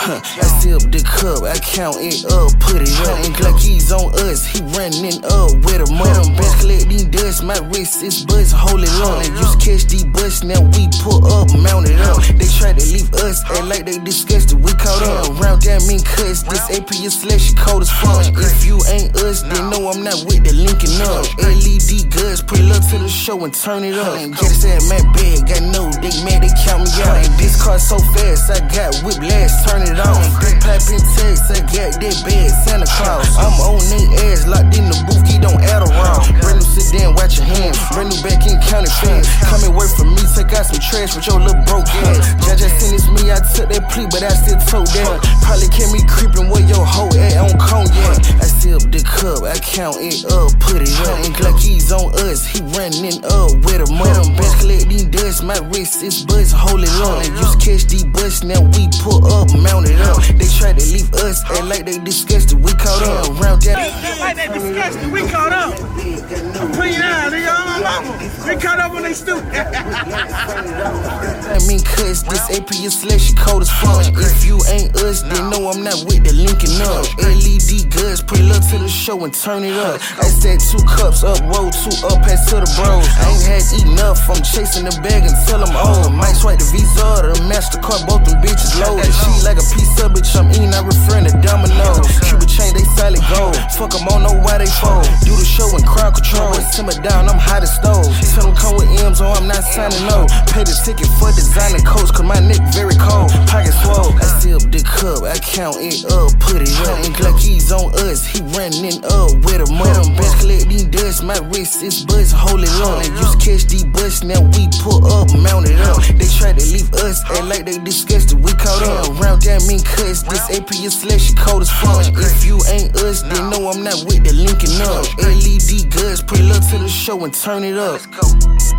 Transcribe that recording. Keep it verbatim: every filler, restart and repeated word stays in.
I sip the cup, I count it up, put it up. And Glocky's on us, he running up with a mud. Best collect these dust, my wrist is buzz, hold it up. They used to catch these bus, now we pull up, mount it up. They try to leave us, act like they disgusted, we caught up. Round down mean cuts, this A P is selection, cold as fuck. If you ain't us, then know I'm not with the linking up. L E D guts, pull up to the show and turn it up. And get us at my bag, I know they mad, they count me out. And this car so fast, I got whiplash, turn it on. Big poppin' text, I got that bad Santa Claus. I'm on they ass, locked in the booth, he don't add around. Brand new sit down, watch your hands. Brand new back in county fans. Come and work for me, take out some trash with your little broke ass. Judge, I seen this me, I took that plea, but I still told that. Probably kept me creepin' where your hoe at on cognac. I sip the cup, I count it up, put it up. And Glocky's on us, he running up with a mud. Best collect these dust, my wrist is buzz, hold it up. They used to catch these bus, now we pull up, mount it up. They try to leave us, act like they disgusted, we caught up. Round down, like they disgusted, we caught up. I'm putting you out, nigga, on my mama. We caught up when they stupid. I mean, cuz this A P is selection, cold as fuck. If you ain't us, then know I'm not with the linking up. L E D guts, pull up to the show and turn it up. I said two cups up, roll two up, pass to the bros. I ain't had enough, I'm chasing the bag until I'm old. Might swipe the Visa or the MasterCard, both them bitches loaded. She like a piece of bitch, I'm eating, I referring to dominoes. Cuba chain, they solid gold. Fuck them, I don't know why they fold. Do the show in crowd control. Simmer down, I'm hot as stove. Tell them come with M's or I'm not signing no. Pay the ticket for designer coats, cause my neck very cold. Pocket swole. I sip the cup, I count it up, put it up. And Glocky's on us, he running up with a mud. Best collect these dust, my wrist is buzz, hold it up. They used to catch these bus, now we pull up, mount it up. They try to leave us, act like they disgusted, we caught up. Round down mean cuts, this A P is selection, cold as fuck. If you ain't us, then know I'm not with the linking up. L E D guts, pull up to the show and turn it up.